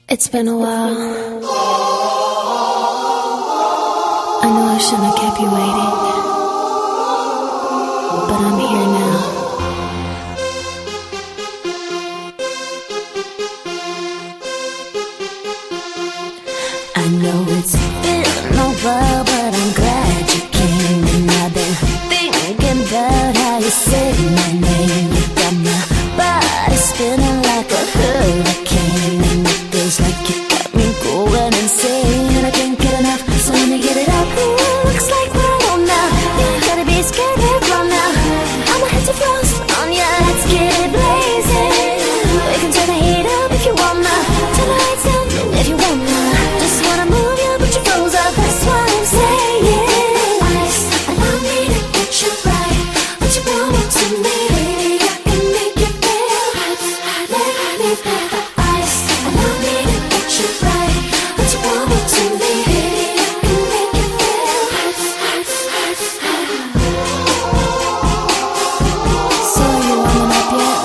It's been a while. I know I shouldn't have kept you waiting, but I'm here now. I know it's been a while, but I'm glad you came. And I've been thinking about how you said my name. You got my body spinning like a hurricane, and it feels like you got me going insane. I can't get enough, so let me get it out. Ooh, looks like we're on now. You ain't gotta be scared, we're grown now. I'ma hit the frost on ya, let's get it blazing. We can turn the heat up if you wanna, turn the lights down if you wanna. Just wanna move you, but you froze up, that's what I'm saying. Ice, allow me to get you right. What you want to me, baby, I can make you feel hot. Let me feel the ice, allow me to get you right. What you want to me, baby, I can make you feel hot. So you warming up yet?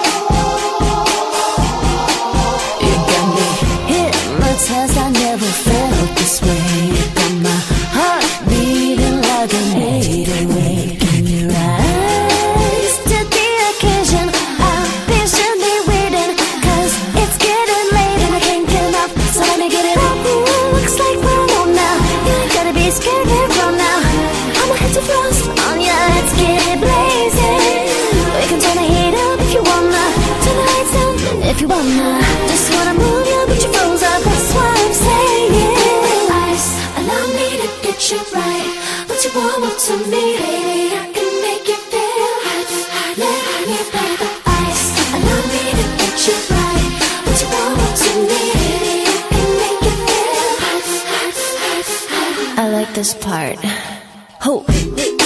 You got me hypnotized, I never felt this way. You got my heart beating like an 808. Can you rise to the occasion? I'm patiently waiting, cause it's getting late and I can't get enough, so let me get it up. Ooh, looks like we're on now. You ain't gotta be scared, we're grown now. I'ma hit the frost on ya, let's get it blazing. We can turn the heat up if you wanna, turn the lights down if you wanna. Just wanna move you, but you froze up, that's what I'm saying. Ice, allow me to get you right. What you want to me, baby, I can make you feel hot. Let me play the ice, allow me to get you right. What you want to me, baby, I can make you feel hot. I like this part. Ho.